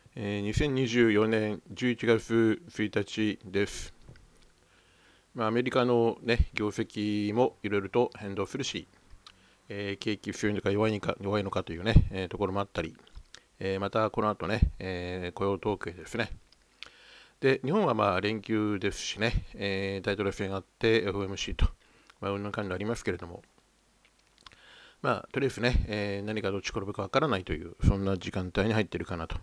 2024年11月1日です。アメリカの、業績もいろいろと変動するし、景気強いのか弱いのかというところもあったり、またこの後雇用統計ですね。で、日本は連休ですしね、大統領選があって FOMC と、うんぬんかんぬんありますけれども、とりあえず何がどっち転ぶかわからないという、そんな時間帯に入っているかなと。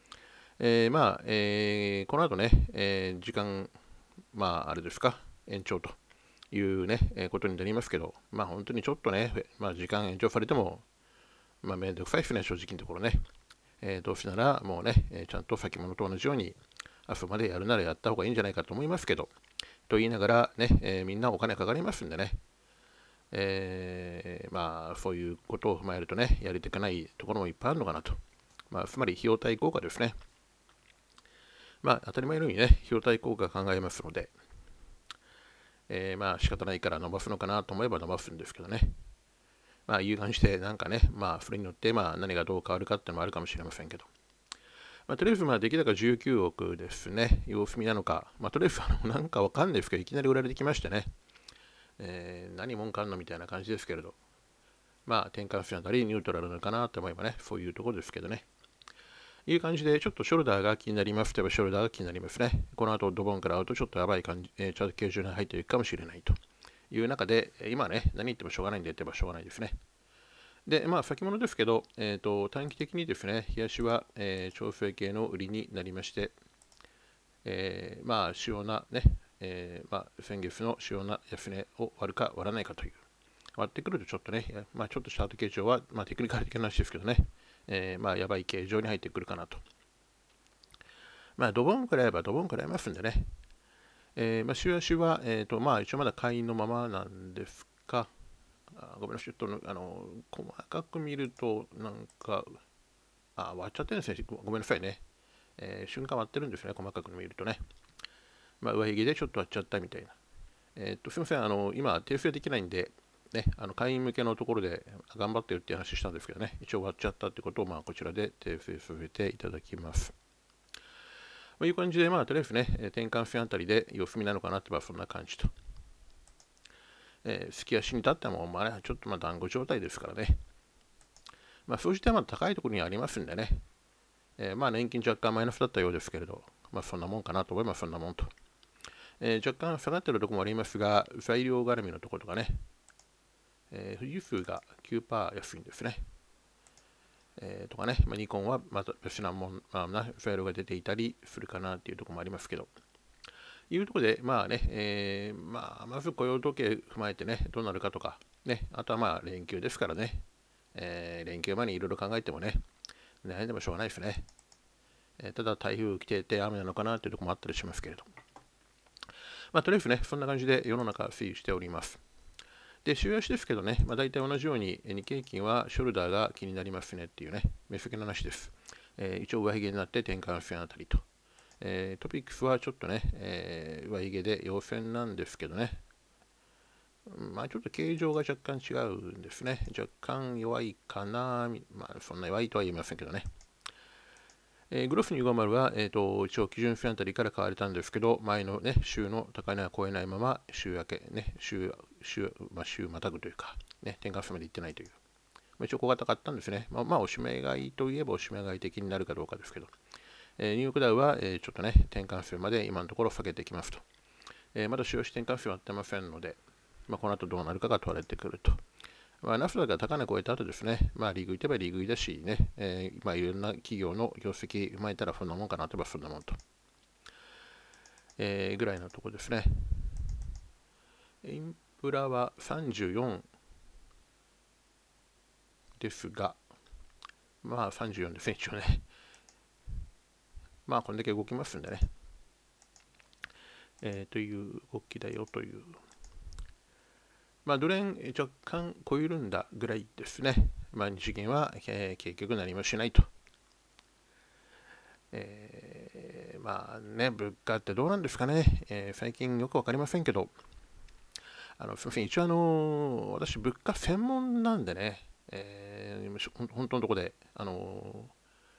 この後時間、あれですか、延長ということになりますけど、本当にちょっと時間延長されても、めんどくさいですね、正直なところね。どうせならもうちゃんと先物と同じように、明日までやるならやった方がいいんじゃないかと思いますけど、と言いながらみんなお金かかりますんでね、そういうことを踏まえるとやりたくないところもいっぱいあるのかなと。つまり費用対効果ですね。当たり前のように費用対効果考えますので、仕方ないから伸ばすのかなと思えば伸ばすんですけどね。いう感じで、それによって何がどう変わるかっていうのもあるかもしれませんけど。とりあえず出来高19億ですね。様子見なのか。とりあえずなんかわかんないですけど、いきなり売られてきましてね。何もんかんのみたいな感じですけれど。転換線あたりニュートラルなのかなと思えばね、そういうところですけどね。いう感じで、ちょっとショルダーが気になりますといえばショルダーが気になりますね。この後ドボンから会うとちょっとやばい感じ、チャート形状に入っていくかもしれないという中で、今何言ってもしょうがないんで言ってもしょうがないですね。で、先物ですけど、短期的にですね、冷やしは、調整系の売りになりまして、主要な先月の主要な安値を割るか割らないかという。割ってくるとちょっとちょっとチャート形状は、テクニカル的な話ですけどね、やばい形状に入ってくるかなと。ドボンくらいはドボンくらいますんでね。週足は、一応まだ買いのままなんですが、ごめんなさい、ちょっと細かく見ると、割っちゃってるんですね。ごめんなさいね。瞬間割ってるんですね、細かく見るとね。上髭でちょっと割っちゃったみたいな。すみません、今、訂正できないんで、会員向けのところで頑張ってるっていう話したんですけどね、一応割っちゃったってことを、こちらで訂正させていただきます。いう感じで、とりあえず転換線あたりで様子見なのかなって、そんな感じと。すき足に立っても、ちょっと団子状態ですからね。数字は高いところにありますんでね。年金若干マイナスだったようですけれど、そんなもんかなと思います、そんなもんと。若干下がってるところもありますが、材料絡みのところとかね、富士通が 9% 安いんですね。とかね、ニコンはまた別なもん、材料が出ていたりするかなっていうところもありますけど、いうところで、まず雇用統計踏まえてどうなるかとか、あとは連休ですからね、連休前にいろいろ考えても悩んでもしょうがないですね。ただ台風来てて雨なのかなというところもあったりしますけれど。とりあえずそんな感じで世の中推移しております。で、週足ですけど大体同じように日経平均はショルダーが気になりますねっていう目先の話です。一応上髭になって転換線あたりと。トピックスはちょっと上髭で陽線なんですけどね。ちょっと形状が若干違うんですね。若干弱いかな。そんな弱いとは言いませんけどね。グロス250は、一応基準線あたりから買われたんですけど、前の週の高値は超えないまま、週明け、週またぐというか、転換線まで行ってないという。一応小型買ったんですね。おしめ買いといえばおしめ買い的になるかどうかですけど、ニューヨークダウは、ちょっと転換線まで今のところ下げてきますと。まだ主要視転換線はやってませんので、この後どうなるかが問われてくると。ナフダが高値超えた後ですね、リーグいてばリーグいだしね、いろんな企業の業績踏まえたらそんなもんかなとばそんなもんと、ぐらいのところですね。インフラは34ですが、34ですね、一応ね。こんだけ動きますんでね。という動きだよという。ドル円若干超えるんだぐらいですね。日銀は、結局何もしないと。物価ってどうなんですかね。最近よくわかりませんけど、すみません、一応私、物価専門なんでね、本当のところで、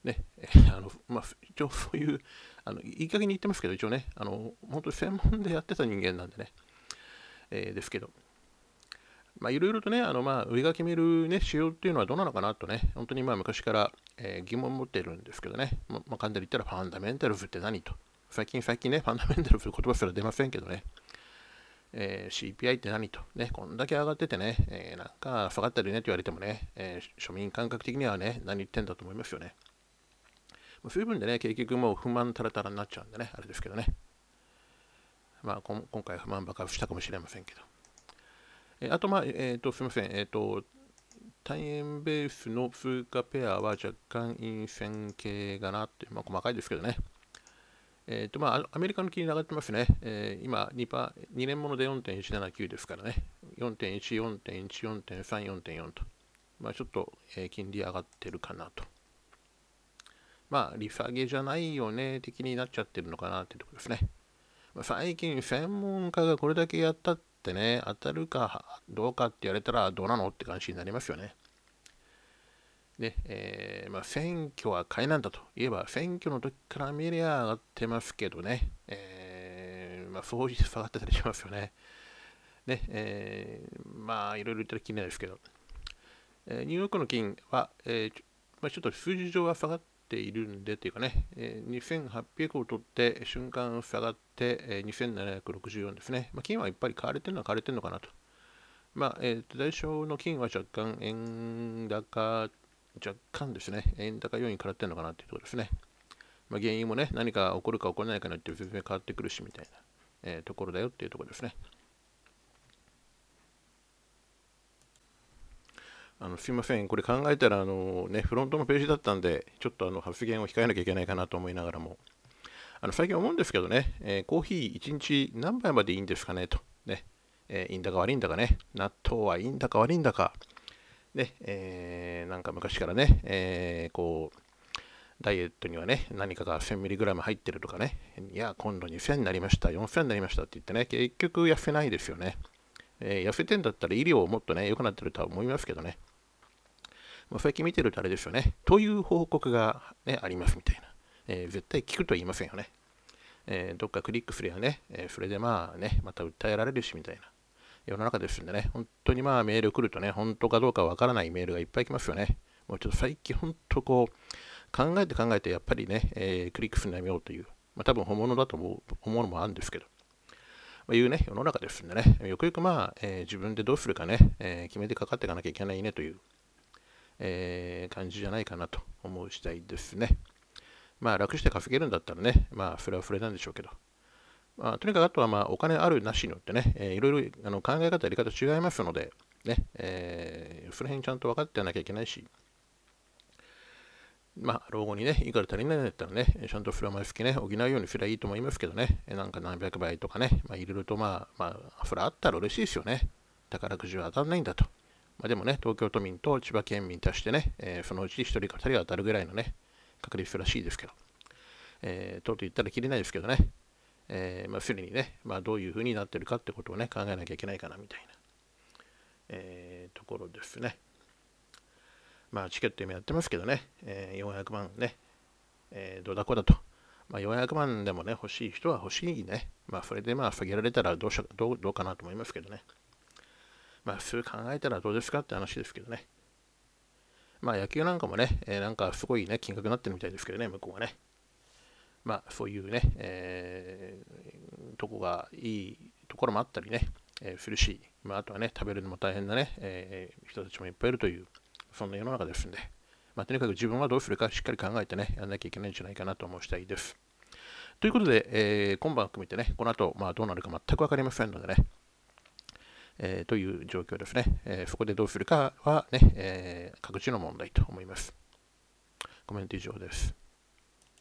ね、一応そういう、いい加減に言ってますけど、一応ね、本当に専門でやってた人間なんでね、ですけど、いろいろとね、上が決めるね、仕様っていうのはどうなのかなとね、本当に昔から、疑問を持ってるんですけどね、簡単に言ったらファンダメンタルズって何と、最近ね、ファンダメンタルズ言葉すら出ませんけどね、CPI って何と、ね、こんだけ上がっててね、なんか下がったりねって言われてもね、庶民感覚的にはね、何言ってんだと思いますよね。そういう分でね、結局もう不満タラタラになっちゃうんでね、あれですけどね。今回不満爆発したかもしれませんけど。あと、すみません、単円ベースの通貨ペアは若干陰線系かなって、細かいですけどね。アメリカの金利上がってますね。今2年物で 4.179 ですからね。4.1、4.1、4.3、4.4 と。ちょっと、金利上がってるかなと。利下げじゃないよね、的になっちゃってるのかなっていうところですね。最近、専門家がこれだけやったってね、当たるかどうかって言われたらどうなのって感じになりますよね。で、選挙は買いなんだといえば、選挙の時から見りゃ上がってますけどね、そういう下がってたりしますよね。で、いろいろ言ったら気になるんですけど、ニューヨークの金は、ちょっと数字上は下がっているんでというかね、2800を取って瞬間下がって、2764ですね。金はやっぱり買われてるのは買われてるのかなと。代償の金は若干円高、若干ですね、円高要因食らってるのかなというところですね。原因もね、何か起こるか起こらないかによって全然変わってくるしみたいな、ところだよっていうところですね。すいません、これ考えたらフロントのページだったんで、ちょっと発言を控えなきゃいけないかなと思いながらも、最近思うんですけどね、コーヒー1日何杯までいいんですかねと。ね、いいんだか悪いんだかね、納豆はいいんだか悪いんだか、ね、なんか昔からね、ダイエットにはね、何かが 1000mg 入ってるとかね、いや、今度2000になりました、4000になりましたって言ってね、結局痩せないですよね。痩せてんだったら医療もっとね、良くなってるとは思いますけどね。最近見てるとあれですよね。という報告が、ね、ありますみたいな。絶対聞くと言いませんよね。どっかクリックすればね、それでまた訴えられるしみたいな世の中ですんでね、本当にメール来るとね、本当かどうかわからないメールがいっぱい来ますよね。もうちょっと最近本当考えてやっぱりね、クリックするのやめようという、多分本物だと思うのもあるんですけど、いうね、世の中ですんでね、よくよく自分でどうするかね、決めてかかっていかなきゃいけないねという、感じじゃないかなと思う次第ですね。楽して稼げるんだったらね、それはそれなんでしょうけど、とにかくあとはお金あるなしによってね、いろいろ考え方、やり方違いますので、ね、その辺ちゃんと分かってやらなきゃいけないし、老後にね、いくら足りないんだったらね、ちゃんとそれは毎月ね、補うようにすればいいと思いますけどね、なんか何百倍とかね、いろいろとそれあったら嬉しいですよね。宝くじは当たんないんだと。でもね、東京都民と千葉県民足してね、そのうち1人か2人が当たるぐらいのね、確率らしいですけど、と言ったらきりないですけどね、すでにね、どういう風になってるかってことをね、考えなきゃいけないかなみたいな、ところですね。チケット今やってますけどね、400万ね、どうだこうだと。400万でもね、欲しい人は欲しいね。それで下げられたらどうかなと思いますけどね。普通考えたらどうですかって話ですけどね。野球なんかもね、なんかすごいね、金額になってるみたいですけどね、向こうはね。そういうね、とこがいいところもあったりね、するし、あとはね、食べるのも大変なね、人たちもいっぱいいるという、そんな世の中ですんで、とにかく自分はどうするかしっかり考えてね、やらなきゃいけないんじゃないかなと思う次第です。ということで、今晩含めてね、この後、どうなるか全く分かりませんのでね、という状況ですね。そこでどうするかはね、各自の問題と思います。コメント以上です。